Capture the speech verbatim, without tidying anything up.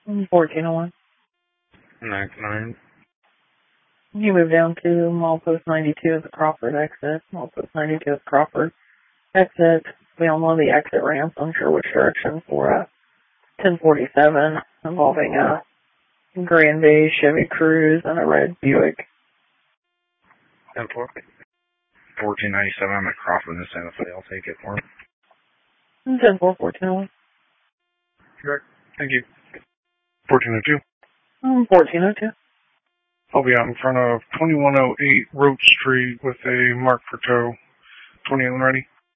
fourteen oh one. nine nine. You move down to Milepost ninety-two at the Crawford exit. Milepost ninety-two at the Crawford exit. We all know the exit ramp. I'm sure which direction for a ten forty-seven involving a Grand Bay Chevy Cruze and a red Buick. ten four. fourteen ninety-seven. I'm at Crawford in Santa Fe. I'll take it for him. ten four, fourteen oh one. Correct. Thank you. fourteen oh two. Um, fourteen oh two. I'll be out in front of twenty-one oh eight Roach Street with a mark for tow. twenty-one ready.